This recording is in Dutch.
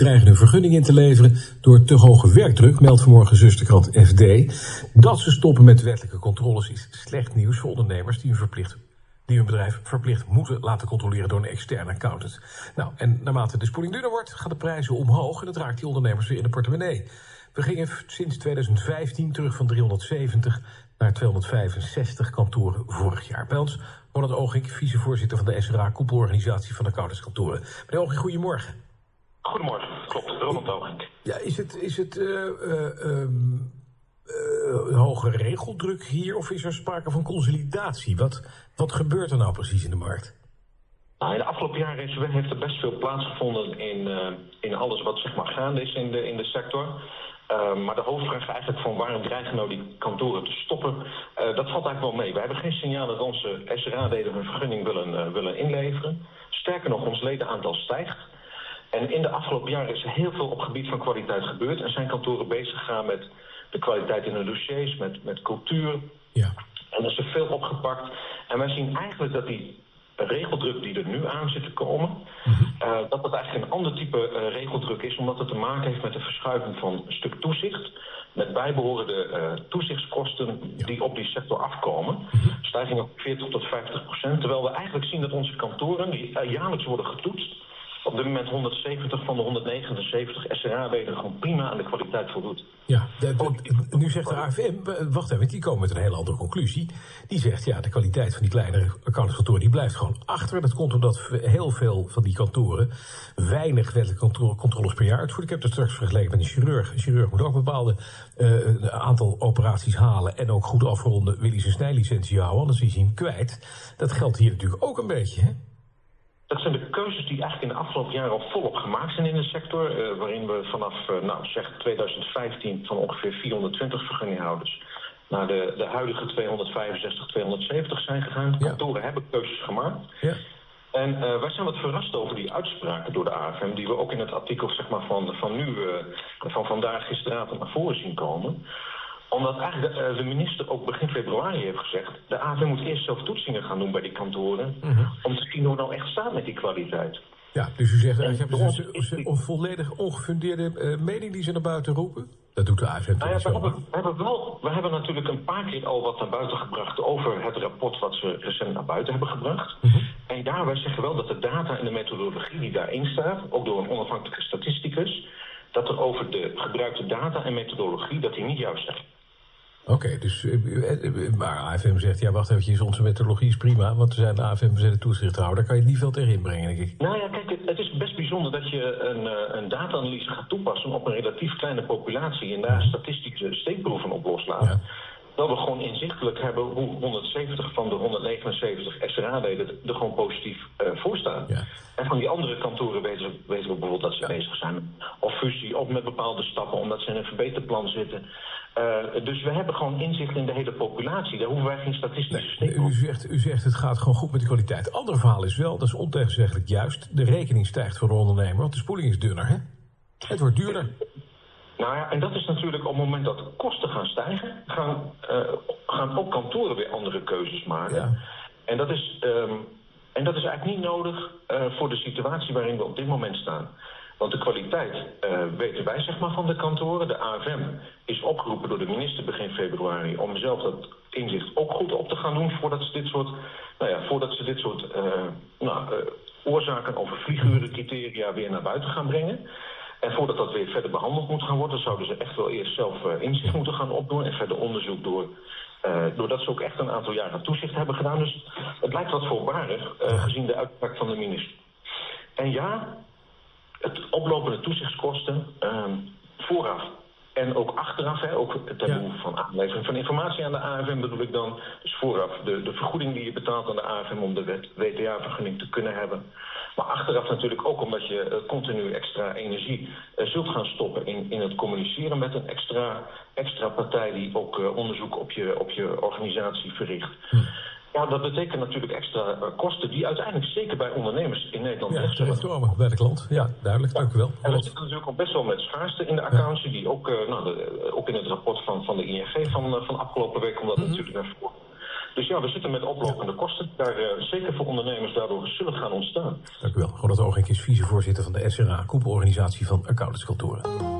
dreigen hun vergunning in te leveren door te hoge werkdruk, meldt vanmorgen zusterkrant FD. Dat ze stoppen met wettelijke controles is slecht nieuws voor ondernemers die hun bedrijf verplicht moeten laten controleren door een externe accountant. Nou, en naarmate de spoeling dunner wordt, gaan de prijzen omhoog en dat raakt die ondernemers weer in de portemonnee. We gingen sinds 2015 terug van 370 naar 265 kantoren vorig jaar. Bij ons Ronald Oogink, vicevoorzitter van de SRA, koepelorganisatie van accountantskantoren. Meneer Oogink, goedemorgen. Goedemorgen, klopt, Ronald Oogink. Ja, is het hoge regeldruk hier of is er sprake van consolidatie? Wat gebeurt er nou precies in de markt? Nou, in de afgelopen jaren heeft er best veel plaatsgevonden in alles wat zeg maar gaande is in de sector. Maar de hoofdvraag eigenlijk van waarom dreigen nou die kantoren te stoppen, dat valt eigenlijk wel mee. Wij hebben geen signaal dat onze SRA-leden hun vergunning willen inleveren. Sterker nog, ons ledenaantal stijgt. En in de afgelopen jaren is er heel veel op gebied van kwaliteit gebeurd. En zijn kantoren bezig gegaan met de kwaliteit in de dossiers, met cultuur. Ja. En er is er veel opgepakt. En wij zien eigenlijk dat die regeldruk die er nu aan zit te komen, dat dat eigenlijk een ander type regeldruk is, omdat het te maken heeft met de verschuiving van een stuk toezicht, met bijbehorende toezichtskosten die op die sector afkomen. Stijging op 40 tot 50%, terwijl we eigenlijk zien dat onze kantoren, die jaarlijks worden getoetst, op dit moment 170 van de 179 SRA-leden gewoon prima aan de kwaliteit voldoet. Ja, nu zegt de AFM, wacht even, die komen met een hele andere conclusie. Die zegt, ja, de kwaliteit van die kleinere accountantskantoren die blijft gewoon achter. Dat komt omdat heel veel van die kantoren weinig wettelijke controles per jaar uitvoeren. Ik heb dat straks vergeleken met een chirurg. Een chirurg moet ook een bepaalde aantal operaties halen en ook goed afronden, wil hij zijn snijlicentie houden, anders is hij hem kwijt. Dat geldt hier natuurlijk ook een beetje, hè? Dat zijn de keuzes die eigenlijk in de afgelopen jaren al volop gemaakt zijn in de sector. Waarin we vanaf 2015 van ongeveer 420 vergunninghouders naar de huidige 265, 270 zijn gegaan. Ja. Kantoren hebben keuzes gemaakt. Ja. En wij zijn wat verrast over die uitspraken door de AFM, die we ook in het artikel zeg maar, van vandaag gisteravond naar voren zien komen. Omdat eigenlijk de minister ook begin februari heeft gezegd, de AFM moet eerst zelf toetsingen gaan doen bij die kantoren, om te zien hoe het nou echt staat met die kwaliteit. Ja, dus u zegt eigenlijk een volledig ongefundeerde mening die ze naar buiten roepen? Dat doet de AFM toch niet zo? We hebben natuurlijk een paar keer al wat naar buiten gebracht over het rapport wat ze recent naar buiten hebben gebracht. En daarbij zeggen wel dat de data en de methodologie die daarin staat, ook door een onafhankelijke statisticus, dat er over de gebruikte data en methodologie, dat die niet juist zijn. Oké, dus maar AFM zegt, ja wacht eventjes, onze methodologie is prima, want we zijn de AFM, we zijn de toezichthouder, daar kan je niet veel tegen inbrengen, denk ik. Nou ja, kijk, het is best bijzonder dat je een data-analyse gaat toepassen op een relatief kleine populatie en daar statistische steekproeven op loslaat. Ja. Dat we gewoon inzichtelijk hebben hoe 170 van de 179 SRA-leden er gewoon positief voor staan. Ja. En van die andere kantoren weten we bijvoorbeeld dat ze bezig zijn. Of fusie, of met bepaalde stappen, omdat ze in een verbeterplan zitten. Dus we hebben gewoon inzicht in de hele populatie. Daar hoeven wij geen statistische steek op. U zegt het gaat gewoon goed met de kwaliteit. Het andere verhaal is wel, dat is ontegenzeggelijk juist, de rekening stijgt voor de ondernemer, want de spoeling is dunner, hè? Het wordt duurder. Nou ja, en dat is natuurlijk op het moment dat de kosten gaan stijgen, gaan ook kantoren weer andere keuzes maken. Ja. En dat is eigenlijk niet nodig voor de situatie waarin we op dit moment staan. Want de kwaliteit weten wij zeg maar van de kantoren. De AFM is opgeroepen door de minister begin februari om zelf dat inzicht ook goed op te gaan doen voordat ze dit soort oorzaken over vliegurencriteria weer naar buiten gaan brengen. En voordat dat weer verder behandeld moet gaan worden, zouden ze echt wel eerst zelf inzicht moeten gaan opdoen en verder onderzoek doordat ze ook echt een aantal jaren toezicht hebben gedaan. Dus het lijkt wat voorbarig gezien de uitspraak van de minister. En ja, het oplopende toezichtskosten vooraf en ook achteraf, ook ten behoeve van aanlevering van informatie aan de AFM bedoel ik dan. Dus vooraf de vergoeding die je betaalt aan de AFM om de WTA-vergunning te kunnen hebben. Maar achteraf natuurlijk ook omdat je continu extra energie zult gaan stoppen in het communiceren met een extra partij die ook onderzoek op je organisatie verricht. Ja, dat betekent natuurlijk extra kosten die uiteindelijk zeker bij ondernemers in Nederland terechtkomen bij de klant. Ja, duidelijk. Dank u wel. En we zitten natuurlijk ook best wel met schaarste in de accountie, die ook in het rapport van de ING van afgelopen week, omdat natuurlijk naar voren. Dus ja, we zitten met oplopende kosten. Daar zeker voor ondernemers daardoor zullen gaan ontstaan. Dank u wel. Ronald Ogenk is vicevoorzitter van de SRA, koepelorganisatie van accountantskantoren.